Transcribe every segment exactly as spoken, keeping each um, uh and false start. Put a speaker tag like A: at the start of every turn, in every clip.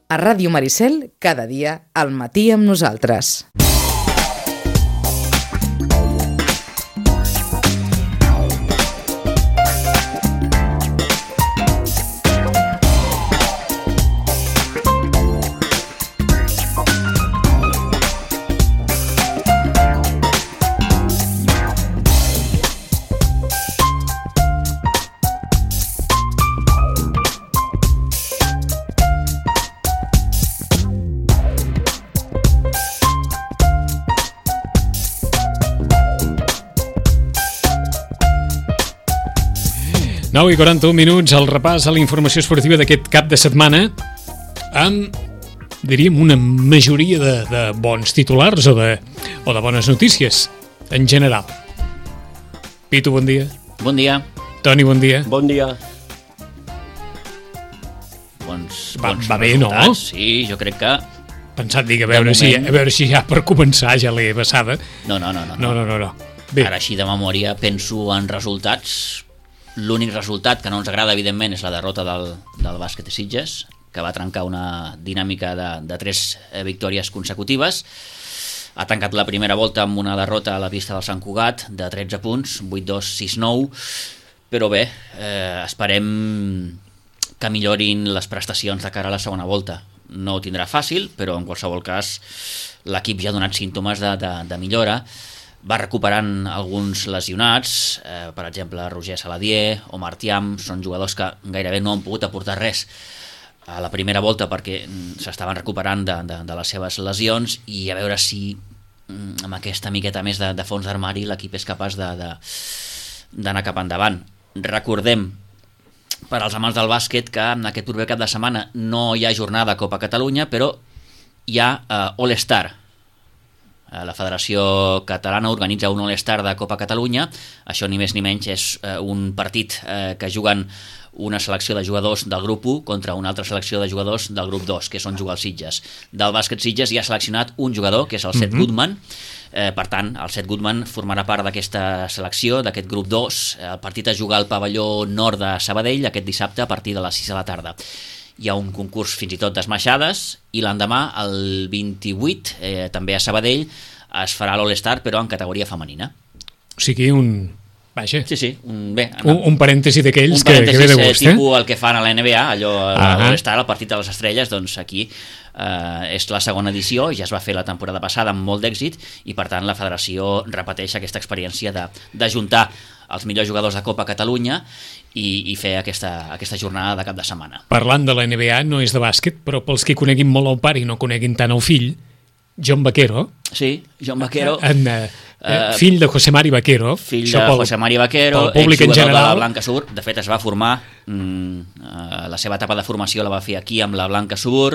A: A Ràdio Maricel, cada dia al matí amb nosaltres.
B: nou i quaranta-un minuts, el repàs a la informació esportiva d'aquest cap de setmana amb, diríem, una majoria de, de bons titulars o de, o de bones notícies, en general. Pitu, bon dia.
C: Bon dia.
B: Toni, bon dia.
D: Bon dia.
C: Bons,
B: Va,
C: bons
B: va bé, no?
C: Sí, jo crec que...
B: Pensat, dic, a veure, si, a veure si ja per començar ja l'he passada.
C: No, no, no. no,
B: no, no, no, no. Bé.
C: Ara així de memòria penso en resultats. L'únic resultat que no ens agrada, evidentment, és la derrota del, del bàsquet de Sitges, que va trencar una dinàmica de, de tres victòries consecutives. Ha tancat la primera volta amb una derrota a la pista del Sant Cugat de tretze punts, vuit dos, sis nou, però bé, eh, esperem que millorin les prestacions de cara a la segona volta. No ho tindrà fàcil, però en qualsevol cas l'equip ja ha donat símptomes de, de, de millora. Va recuperant alguns lesionats, eh, per exemple Roger Saladier o Martiam, són jugadors que gairebé no han pogut aportar res a la primera volta perquè s'estaven recuperant de, de, de les seves lesions, i a veure si amb aquesta miqueta més de, de fons d'armari l'equip és capaç de, de, d'anar cap endavant. Recordem, per als amants del bàsquet, que en aquest proper cap de setmana no hi ha jornada a Copa Catalunya, però hi ha eh, All-Star. La Federació Catalana organitza un All-Star de Copa Catalunya. Això ni més ni menys és un partit que juguen una selecció de jugadors del grup u contra una altra selecció de jugadors del grup dos, que són jugar els Sitges. Del bàsquet Sitges hi ha seleccionat un jugador, que és el Seth mm-hmm. Goodman. Eh, per tant, el Seth Goodman formarà part d'aquesta selecció, d'aquest grup dos. El partit es juga al pavelló nord de Sabadell aquest dissabte a partir de les sis de la tarda. Hi ha un concurs fins i tot d'esmaixades, i l'endemà, el vint-i-vuit, eh, també a Sabadell, es farà l'All-Star, però en categoria femenina.
B: O sigui, un... Vaja.
C: Sí, sí. Un, bé,
B: un, un parèntesi d'aquells
C: que, que ve de gust, eh? Tipus el que fan a la N B A, allò, uh-huh. l'All-Star, el partit de les estrelles, doncs aquí eh, és la segona edició, ja es va fer la temporada passada amb molt d'èxit, i per tant la federació repeteix aquesta experiència de, de juntar els millors jugadors de Copa Catalunya i, i fer aquesta, aquesta jornada de cap de setmana.
B: Parlant de la N B A, no és de bàsquet, però pels que coneguin molt el pare i no coneguin tant el fill, John Vaquero.
C: Sí, John Vaquero.
B: En, eh, uh, fill de José Mari Vaquero.
C: Fill de pel, José Mari Vaquero, exjugador de la Blanca Sur. De fet, es va formar, mm, uh, la seva etapa de formació la va fer aquí amb la Blanca Sur,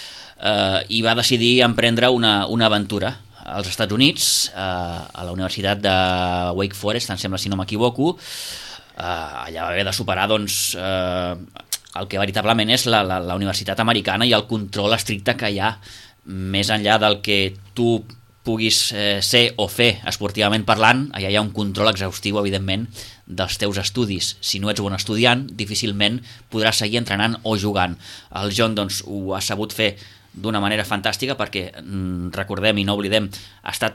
C: uh, i va decidir emprendre una, una aventura als Estats Units, eh, a la Universitat de Wake Forest, em sembla, si no m'equivoco. Eh, allà va haver de superar, doncs, eh, el que veritablement és la, la, la universitat americana i el control estricte que hi ha, més enllà del que tu puguis eh, ser o fer esportivament parlant. Allà hi ha un control exhaustiu, evidentment, dels teus estudis. Si no ets bon estudiant, difícilment podràs seguir entrenant o jugant. El John, doncs, ho ha sabut fer d'una manera fantàstica perquè, recordem i no oblidem, ha estat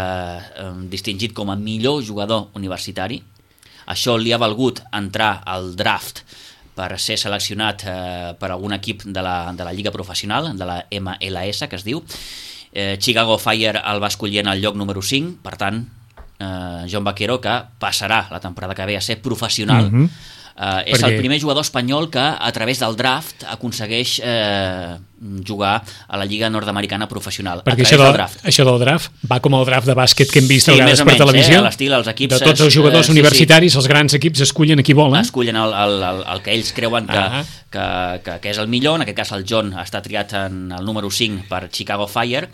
C: eh, distingit com a millor jugador universitari. Això li ha valgut entrar al draft per ser seleccionat eh, per algun equip de la, de la Lliga Professional, de la M L S, que es diu. Eh, Chicago Fire el va escollir en el lloc número cinc, per tant, eh, John Vaquero, que passarà la temporada que ve a ser professional. Mm-hmm. Uh, és perquè... el primer jugador espanyol que a través del draft aconsegueix eh, jugar a la Lliga Nord-Americana Professional.
B: Perquè això, del, draft. això del draft va com el draft de bàsquet que hem vist
C: sí,
B: a vegades per
C: menys,
B: televisió.
C: Eh, a l'estil, els equips,
B: de tots els jugadors eh, universitaris, sí, sí. Els grans equips escullen a qui volen.
C: Escullen el, el, el, el que ells creuen que, uh-huh. que, que, que és el millor. En aquest cas el John està triat en el número cinc per Chicago Fire.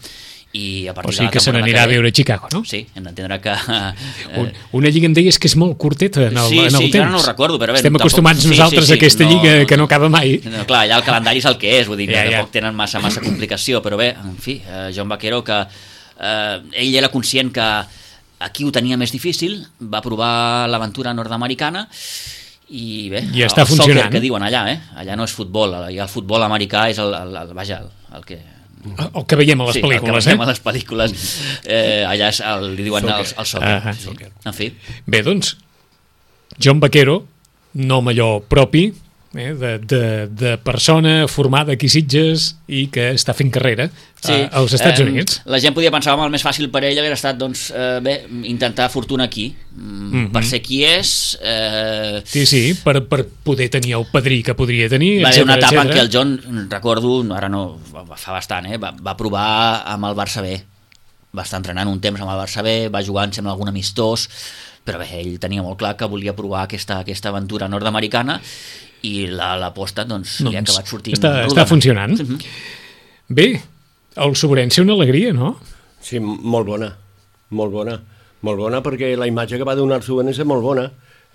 C: I a partir
B: o sigui
C: de
B: que se n'anirà a veure a Chicago, no?
C: Sí, hem d'entendre que...
B: Eh... Una lliga em deies que és molt curteta en el,
C: sí,
B: en el
C: sí,
B: temps. Sí,
C: no ho recordo, però bé...
B: Estem
C: tampoc...
B: acostumats nosaltres sí, sí, sí, a aquesta no, lliga que no acaba mai.
C: No, clar, allà el calendari és el que és, vull dir,
B: ja,
C: que
B: ja.
C: tampoc tenen massa, massa complicació, però bé, en fi, eh, John Vaquero, que eh, ell era conscient que aquí ho tenia més difícil, va provar l'aventura nord-americana i bé,
B: I està
C: el
B: funcionant.
C: soccer que diuen allà, eh? Allà no és futbol, allà el futbol americà és el, el, el, vaja, el, el que...
B: El que veiem a les
C: sí,
B: pel·lícules,
C: el que veiem
B: eh?
C: a les pel·lícules. Eh, allà és el, li diuen el, el soccer.
B: Uh -huh.
C: Sí. En fi.
B: Bé, doncs, John Vaquero, nom allò propi, eh, de, de, de persona formada aquí a Sitges i que està fent carrera
C: Sí,
B: a, als Estats
C: eh,
B: Units.
C: La gent podia pensar que el més fàcil per ell hauria estat doncs, eh, bé, intentar fortuna aquí, mm,
B: Mm-hmm.
C: per ser qui és. Eh,
B: Sí, sí, per, per poder tenir el padrí que podria tenir,
C: va haver una
B: etcètera,
C: etapa en què
B: etcètera.
C: el John, recordo, ara no, fa bastant, eh, va, va provar amb el Barça B. Va estar entrenant un temps amb el Barça B, va jugar, em sembla, algun amistós, però bé, ell tenia molt clar que volia provar aquesta, aquesta aventura nord-americana i l'aposta doncs,
B: Doncs
C: li ha acabat sortint
B: està,
C: rodona.
B: està funcionant.
C: Mhm.
B: Bé, el Sobrense una alegria, no?
D: Sí, molt bona, molt bona, molt bona, perquè la imatge que va donar el Sobrense és molt bona.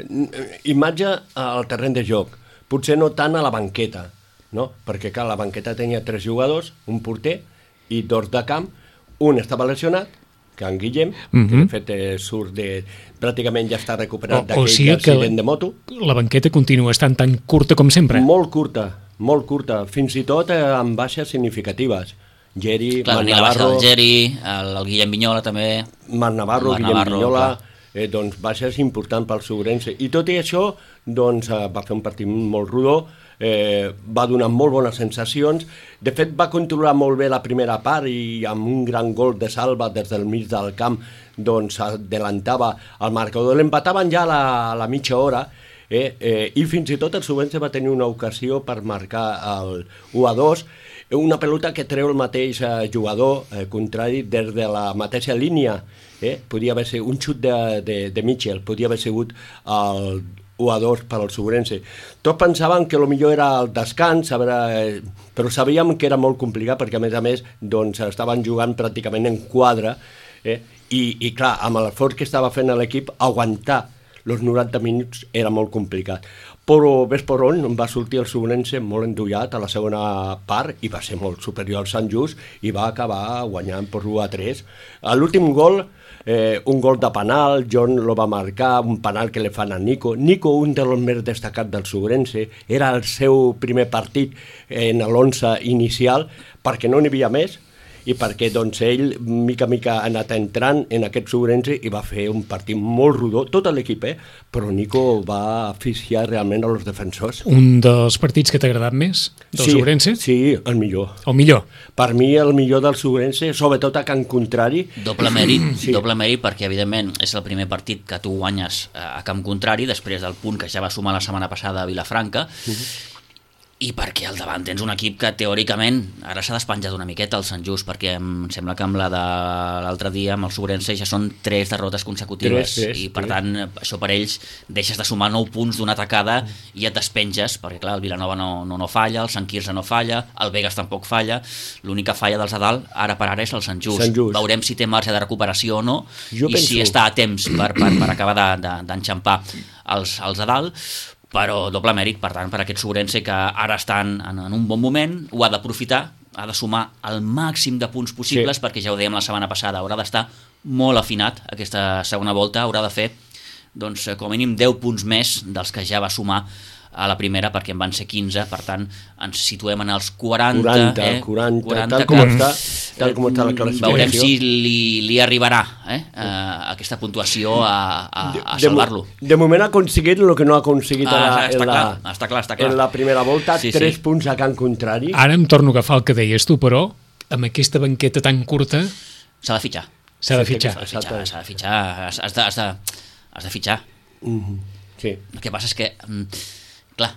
D: Imatge al terreny de joc, potser no tant a la banqueta, no? Perquè, clar, la banqueta tenia tres jugadors, un porter i dos de camp, un estava lesionat, que en Guillem,
B: Mhm.
D: que de fet eh, surt de... pràcticament ja està recuperat
B: O- o
D: d'aquell
B: sigui que
D: accident de moto.
B: La banqueta continua estant tan curta com sempre.
D: Molt curta, molt curta, fins i tot eh, amb baixes significatives. Geri,
C: Clar,
D: Marc
C: venia la baixa
D: Navarro,
C: del Geri, el, el Guillem Vinyola també.
D: Marc Navarro,
C: Marc
D: Guillem
C: Navarro,
D: Vinyola,
C: clar.
D: eh, doncs baixes important pel Sobrense. I tot i això, doncs eh, va fer un partit molt rodó, eh, va donar molt bones sensacions. De fet, va controlar molt bé la primera part i amb un gran gol de Salva des del mig del camp doncs adelantava el marcador. L'empataven ja a la, a la mitja hora, eh, eh, i fins i tot el Sobrense va tenir una ocasió per marcar el u a dos, una pelota que treu el mateix eh, jugador eh, contrari des de la mateixa línia. Eh? Podia haver sigut un xut de, de, de Mitchell, podia haver sigut el u a dos per al Sobrense. Tots pensaven que el millor era el descans, a veure, eh, però sabíem que era molt complicat perquè a més a més doncs, estaven jugant pràcticament en quadre, eh? I, i clar, amb l'esforç que estava fent l'equip, aguantar els noranta minuts era molt complicat. Però ves per on va sortir el Sobrense molt endollat a la segona part i va ser molt superior al Sant Just i va acabar guanyant per u a tres. A l'últim gol, eh, un gol de penal, John lo va marcar, un penal que li fan a Nico. Nico, un dels més destacats del Sobrense, era el seu primer partit en l'onze inicial perquè no n'hi havia més i perquè doncs, ell mica a mica ha anat entrant en aquest Sobrense i va fer un partit molt rodó, tot l'equip, eh? Però Nico va asfixiar realment als defensors.
B: Un dels partits que t'ha agradat més del
D: sí,
B: Sobrense?
D: Sí, el millor.
B: El millor?
D: Per mi el millor del Sobrense, sobretot a Can Contrari.
C: Doble mèrit,
D: Sí.
C: doble mèrit perquè evidentment és el primer partit que tu guanyes a camp contrari després del punt que ja va sumar la setmana passada a Vilafranca. Uh-huh. I perquè al davant tens un equip que teòricament ara s'ha despenjat una miqueta el Sant Just, perquè em sembla que amb la de l'altre dia amb el Sobrense ja són tres derrotes consecutives
D: Tres, tres,
C: i per
D: tres.
C: tant això per ells deixes de sumar nou punts d'una atacada i et despenges, perquè clar, el Vilanova no, no, no falla, el Sant Quirze no falla, el Begues tampoc falla, l'única falla dels a dalt ara per ara és el Sant Just.
D: Sant Just.
C: Veurem si té marge de recuperació o no
D: Jo
C: i
D: penso-
C: si està a temps per, per, per acabar de- de- d'enxampar els, els a dalt, però doble mèrit, per tant, per aquest Sobrense que ara estan en, en un bon moment, ho ha d'aprofitar, ha de sumar el màxim de punts possibles,
D: Sí.
C: perquè ja ho dèiem la setmana passada, haurà d'estar molt afinat aquesta segona volta, haurà de fer doncs, com a mínim deu punts més dels que ja va sumar a la primera, perquè en van ser quinze, per tant ens situem en els quaranta,
D: quaranta,
C: eh?
D: quaranta,
C: quaranta
D: tal com
C: que-
D: està, tal com està la classificació.
C: Veurem si li, li arribarà eh? uh, aquesta puntuació a, a, a
D: De mo-
C: salvar-lo.
D: De moment ha aconseguit el que no ha aconseguit
C: Ah,
D: a la,
C: està
D: en, la,
C: clar, està clar, està clar.
D: en la primera volta,
C: Sí,
D: tres
C: sí.
D: punts a Can Contrari.
B: Ara em torno a agafar el que deies tu, però amb aquesta banqueta tan curta
C: S'ha de fitxar.
B: s'ha de
D: Sí,
B: fitxar.
C: S'ha de fitxar,
D: Exacte.
C: s'ha de fitxar, has, has, de, has, de, has de fitxar.
D: Mhm. Sí.
C: El que passa és que, mm, clar...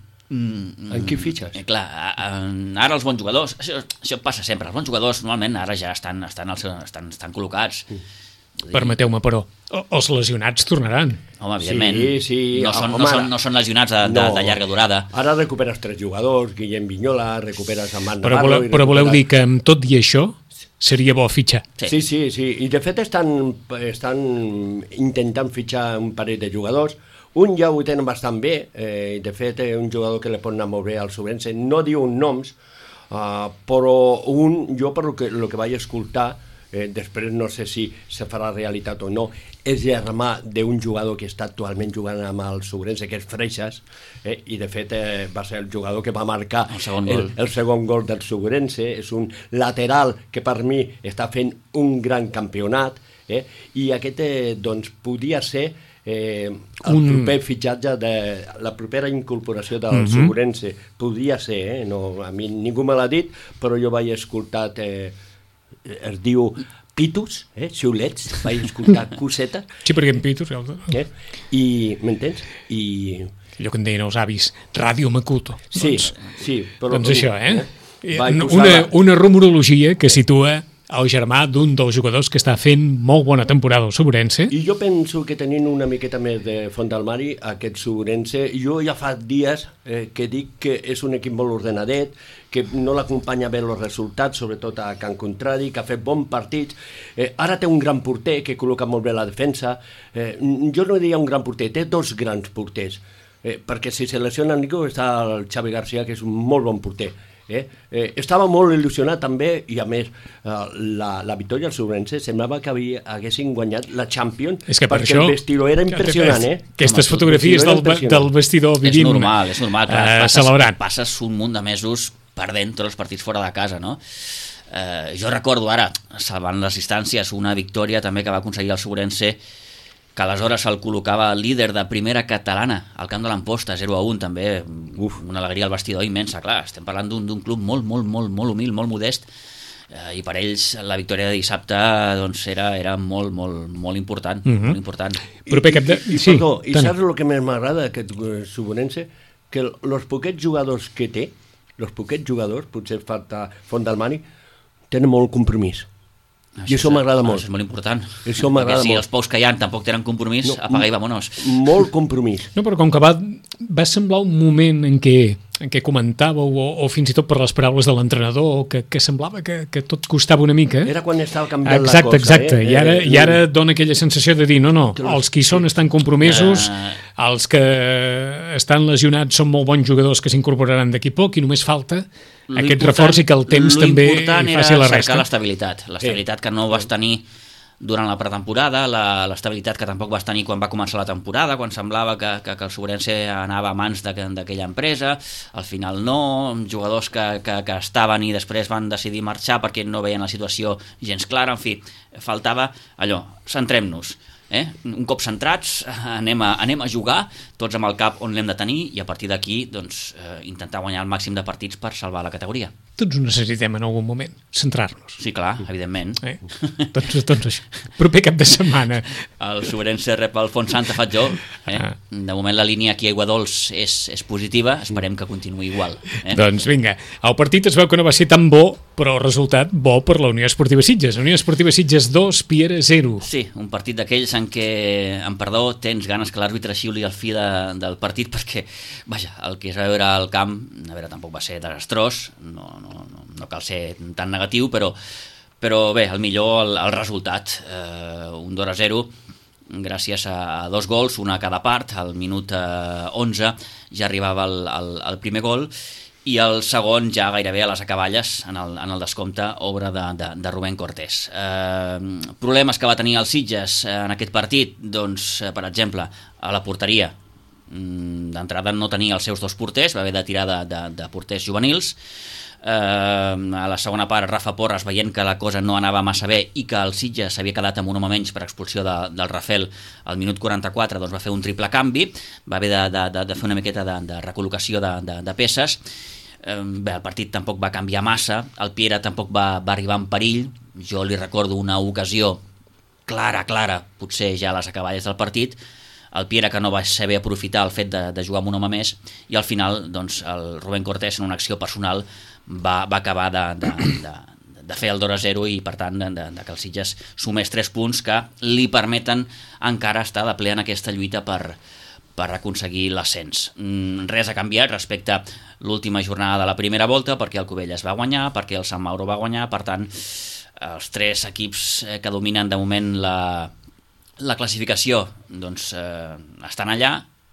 C: mm,
D: En qui fitxes?
C: Eh, clar, a- a- ara els bons jugadors, això, això passa sempre, els bons jugadors normalment ara ja estan, estan, al seu, estan, estan col·locats. Vull dir,
B: Permeteu-me, però, o- els lesionats tornaran.
C: Home, evidentment,
D: Sí, sí,
C: no, són,
D: home,
C: no, són,
D: ara-
C: no són lesionats de, de,
D: No.
C: de llarga durada.
D: Ara recuperes tres jugadors, Guillem Vinyola, recuperes a Marc
B: Però,
D: Navarro...
B: voleu,
D: i
B: però voleu
D: recuperes-
B: dir que amb tot i això seria bo fitxar.
C: Sí.
D: Sí, sí, sí. I de fet estan, estan intentant fitxar un parell de jugadors. Un ja ho tenen bastant bé, eh, de fet és un jugador que li pot anar molt bé al Sobrense, no diu noms, uh, però un, jo per lo que, lo que vaig escoltar, eh, després no sé si se farà realitat o no, és germà d'un jugador que està actualment jugant amb el Sobrense, que és Freixas, eh, i de fet eh, va ser el jugador que va marcar
C: el segon
D: el,
C: gol,
D: el segon gol del Sobrense. És un lateral que per mi està fent un gran campionat, eh, i aquest eh, doncs podia ser eh, el
B: un...
D: proper fitxatge de la propera incorporació del
B: Mhm.
D: Sobrense. Podria ser, eh? No, a mi ningú me l'ha dit, però jo vaig escoltar, eh, es diu pitus, eh? Xiulets, vaig escoltar coseta,
B: Sí, perquè en Pitos,
D: eh? I m'entens? I
B: allò que en deien els avis, Ràdio Macuto.
D: sí,
B: Doncs,
D: sí, però
B: doncs això, eh?
D: Vaig
B: Una,
D: posar
B: una,
D: la-
B: una rumorologia que situa el germà d'un dels jugadors que està fent molt bona temporada al Sobrense.
D: I jo penso que tenint una miqueta més de font del mari, aquest Sobrense, jo ja fa dies eh, que dic que és un equip molt ordenadet, que no l'acompanya bé els resultats, sobretot a Can Contrari, que ha fet bons partits. Eh, ara té un gran porter que col·loca molt bé la defensa. Eh, jo no diria un gran porter, té dos grans porters, eh, perquè si se lesiona el Nico està el Xavi García, que és un molt bon porter. Eh? Eh, estava molt il·lusionat també, i a més eh, la, la victòria al Sobrense semblava que havia, haguessin guanyat la Champions,
B: És que per
D: perquè
B: això...
D: el vestidor era impressionant, eh?
B: Aquestes
D: Home,
B: fotografies
D: el
B: del,
D: vestidor era
B: del vestidor
C: és
B: vivint...
C: normal, és normal, clar,
B: eh,
C: passes,
B: celebrant.
C: passes un munt de mesos perdent tots els partits fora de casa, no? Eh, jo recordo ara, salvant les distàncies, una victòria també que va aconseguir el Sobrense, que aleshores se'l col·locava líder de primera catalana al camp de l'Amposta, zero a un, també. Uf, una alegria al vestidor immensa, clar, estem parlant d'un d'un club molt, molt, molt, molt humil, molt modest, eh, i per ells la victòria de dissabte doncs, era, era molt, molt, molt important,
B: Mhm.
C: molt important.
B: Proper cap de...
D: I, i,
B: Sí,
D: perdó, i
B: Toni.
D: saps el que més m'agrada d'aquest eh, Sobrense? Que els poquets jugadors que té, els poquets jugadors, potser falta Font del Mani, tenen molt compromís. I això
C: és-
D: m'agrada molt.
C: Això és molt important.
D: Això m'agrada
C: Perquè si
D: molt.
C: els pous que hi ha tampoc tenen compromís,
D: No,
C: apaga i vámonos.
D: Molt compromís.
B: No, però com que va, va semblar un moment en què, en què comentàveu, o, o fins i tot per les paraules de l'entrenador, que, que semblava que, que tot costava una mica.
D: Era quan estava canviant
B: Exacte,
D: la cosa.
B: exacte.
D: Eh?
B: I ara,
D: Eh,
B: I ara dona aquella sensació de dir, no, no, els que hi són estan compromesos,
C: Eh.
B: els que estan lesionats són molt bons jugadors que s'incorporaran d'aquí poc i només falta
C: Lo
B: aquest
C: important-
B: reforç i que el temps
C: lo
B: també
C: important
B: hi
C: era
B: faci la
C: cercar
B: resta.
C: l'estabilitat, l'estabilitat que no vas tenir durant la pretemporada, la- l'estabilitat que tampoc vas tenir quan va començar la temporada, quan semblava que, que, que el Sobrense anava a mans d'aqu- d'aquella empresa, al final no, jugadors que, que, que estaven i després van decidir marxar perquè no veien la situació gens clara, en fi, faltava allò, centrem-nos. Eh? Un cop centrats, anem a, anem a jugar tots amb el cap on l'hem de tenir i a partir d'aquí doncs, eh, intentar guanyar el màxim de partits per salvar la categoria.
B: Tots ho necessitem en algun moment, centrar-nos.
C: Sí, clar, evidentment.
B: Eh? doncs, doncs això. Proper cap de setmana.
C: El Sobrense rep el Font Santa Fatjó. Eh?
B: Ah.
C: De moment la línia aquí a Aiguadols és, és positiva, esperem que continuï igual. Eh?
B: Doncs vinga, el partit es veu que no va ser tan bo, però el resultat bo per la Unió Esportiva Sitges. Unió Esportiva Sitges dos, Piera zero.
C: Sí, un partit d'aquells en què, en perdó, tens ganes que l'àrbitre xiuli al fi de, del partit perquè, vaja, el que es va veure al camp, a veure, tampoc va ser desastrós, no, no, no, no cal ser tan negatiu, però, però bé, el millor el, el resultat, eh, un dos a zero, gràcies a, a dos gols, una a cada part, al minut eh, onze ja arribava el, el, el primer gol, i el segon ja gairebé a les acaballes en el, en el descompte, obra de, de, de Rubén Cortés. Eh, problemes que va tenir el Sitges en aquest partit, doncs, per exemple, a la porteria. D'entrada no tenia els seus dos porters, va haver de tirar de, de, de porters juvenils. Eh, a la segona part, Rafa Porres, veient que la cosa no anava massa bé i que el Sitges s'havia quedat amb un home menys per expulsió de, del Rafel al minut quaranta-quatre, doncs va fer un triple canvi, va haver de, de, de, de fer una miqueta de, de recol·locació de, de, de peces. Bé, el partit tampoc va canviar massa, el Piera tampoc va, va arribar en perill, jo li recordo una ocasió clara, clara, potser ja a les acaballes del partit, el Piera que no va saber aprofitar el fet de, de jugar amb un home més, i al final doncs, el Rubén Cortés en una acció personal va, va acabar de, de, de, de fer el dos a zero i per tant de, de, de que el Sitges sumés tres punts que li permeten encara estar de ple en aquesta lluita per, per aconseguir l'ascens. Res ha canviat respecte a l'última jornada de la primera volta, perquè el Cubelles va guanyar, perquè el Sant Mauro va guanyar, per tant, els tres equips que dominen de moment la, la classificació doncs, eh, estan allà,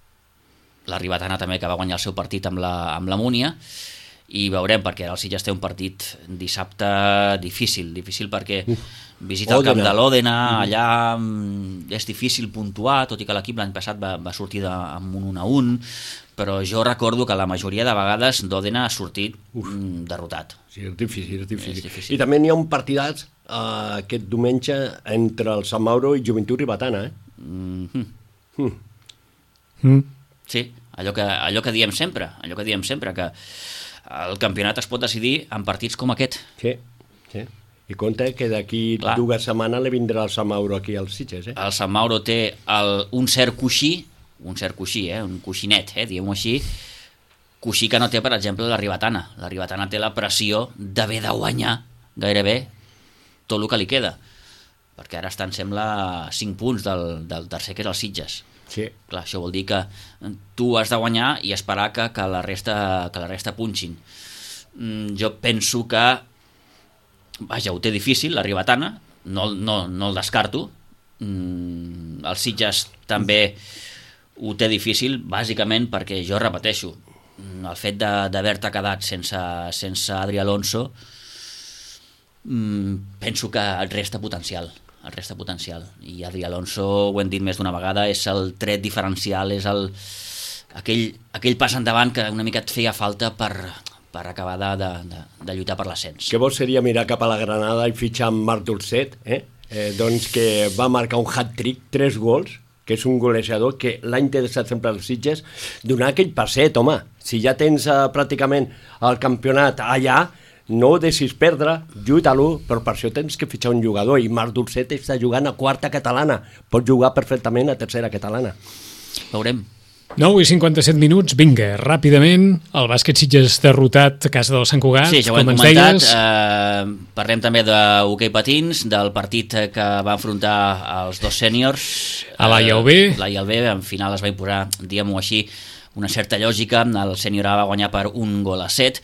C: la Ribetana també, que va guanyar el seu partit amb la, amb la Múnia, i veurem, perquè el Sitges té un partit dissabte difícil, difícil perquè visita al camp de l'Òdena, allà és difícil puntuar, tot i que l'equip l'any passat va, va sortir de, amb un un a un, però jo recordo que la majoria de vegades d'Òdena ha sortit Uf. derrotat.
D: Sí, és difícil, és difícil.
C: És difícil.
D: I també n'hi ha un partidats uh, aquest diumenge entre el Sant Mauro i Joventut Ribetana, eh?
C: Mm-hmm.
D: Mm.
B: Mm.
C: Sí, allò que, allò que diem sempre, allò que diem sempre, que el campionat es pot decidir en partits com aquest.
D: Sí, sí. I compte que d'aquí
C: Clar.
D: dues setmanes li vindrà el Sant Mauro aquí als Sitges, eh?
C: El Sant Mauro té el, un cert coixí, un cert coixí, eh? un coixinet, eh? diguem-ho així, coixí que no té, per exemple, la Ribetana. La Ribetana té la pressió d'haver de guanyar gairebé tot el que li queda, perquè ara estan, sembla, cinc punts del, del tercer, que és el Sitges.
D: Sí.
C: Clar, això vol dir que tu has de guanyar i esperar que, que, la, resta, que la resta punxin. Mm, jo penso que, vaja, ho té difícil, la Ribetana, no, no, no el descarto. Mm, el Sitges també ho té difícil, bàsicament perquè, jo repeteixo, el fet d'haver-te quedat sense, sense Adri Alonso, mm, penso que et resta potencial. el resta potencial, i Adri Alonso, ho hem dit més d'una vegada, és el tret diferencial, és el, aquell, aquell pas endavant que una mica et feia falta per, per acabar de, de, de, de lluitar per l'ascens.
D: Que bo seria mirar cap a la Granada i fitxar amb Marc Dolcet, eh? Eh, doncs que va marcar un hat-trick, tres gols, que és un golejador que l'ha interessat sempre als Sitges, donar aquell passet, home, si ja tens uh, pràcticament el campionat allà, no ho deixis perdre, lluita-lo, però per això tens que fitxar un jugador, i Marc Dolcet està jugant a quarta catalana, pot jugar perfectament a tercera catalana.
C: Veurem.
B: nou i cinquanta-set minuts, vinga, ràpidament, el bàsquet Sitges derrotat a casa del Sant Cugat,
C: sí, ja ho hem
B: com ens
C: comentat,
B: deies.
C: Eh, parlem també d'hoquei patins, del partit que va enfrontar els dos sèniors.
B: A l'A I A U B.
C: L'A I A U B, en final es va imposar, diguem-ho així, una certa lògica, el sènior A va guanyar per un gol a set.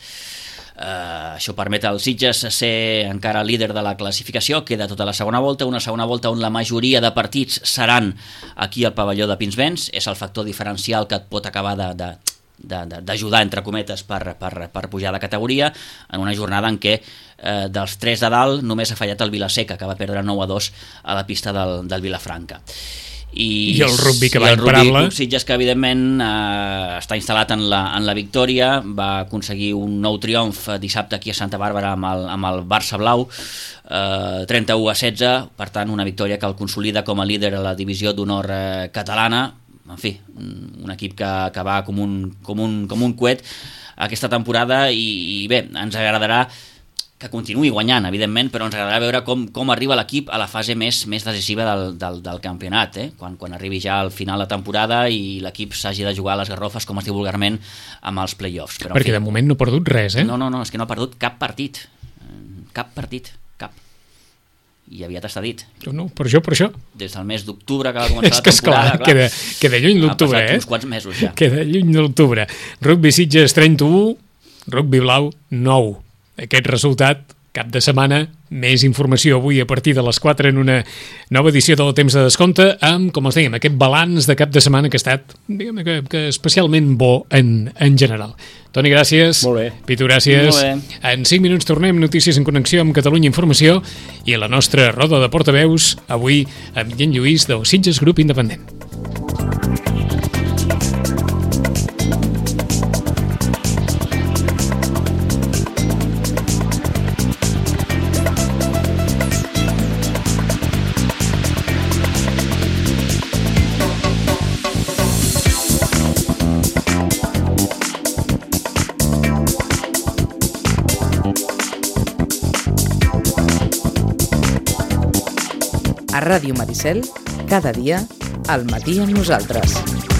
C: Uh, això permet al Sitges ser encara líder de la classificació, queda tota la segona volta, una segona volta on la majoria de partits seran aquí al pavelló de Pinsbens, és el factor diferencial que et pot acabar de, de, de, de, d'ajudar, entre cometes, per, per, per pujar de categoria, en una jornada en què eh, dels tres de dalt només ha fallat el Vilaseca, que va perdre nou a dos a la pista del, del Vilafranca. I,
B: I el rugby, que
C: i
B: va
C: el
B: imparable.
C: rugby Club Sitges, que evidentment eh, està instal·lat en la, en la victòria, va aconseguir un nou triomf dissabte aquí a Santa Bàrbara amb el, amb el Barça Blau, eh, trenta-u a setze, per tant una victòria que el consolida com a líder a la divisió d'honor eh, catalana. En fi, un equip que, que va com un, com, un, com un coet aquesta temporada, i, i bé, ens agradarà que continuï guanyant, evidentment, però ens agradarà veure com, com arriba l'equip a la fase més, més decisiva del, del, del campionat, eh? quan, quan arribi ja al final de temporada i l'equip s'hagi de jugar a les garrofes, com es diu vulgarment, amb els play-offs. Però,
B: perquè
C: fi,
B: de moment no ha perdut res, eh?
C: No, no, no, és que no ha perdut cap partit. Cap partit, cap. I aviat està dit.
B: No, no, per això, per això.
C: Des del mes d'octubre que va començar
B: és que,
C: la temporada,
B: esclar, queda, queda lluny l'octubre, eh?
C: Ha passat uns quants mesos ja.
B: Queda lluny l'octubre. Rugby Sitges trenta-u, Rugby Blau nou. Aquest resultat, cap de setmana, més informació avui a partir de les quatre en una nova edició del Temps de Descompte, amb, com els dèiem, aquest balanç de cap de setmana que ha estat, diguem que, que especialment bo en, en general. Toni, gràcies.
D: Molt bé.
B: Pitu, gràcies.
C: Molt bé.
B: En cinc minuts tornem, notícies en connexió amb Catalunya Informació i la nostra roda de portaveus, avui amb Guillem Lluís del Sitges Grup Independent.
A: A Ràdio Maricel, cada dia, al matí amb nosaltres.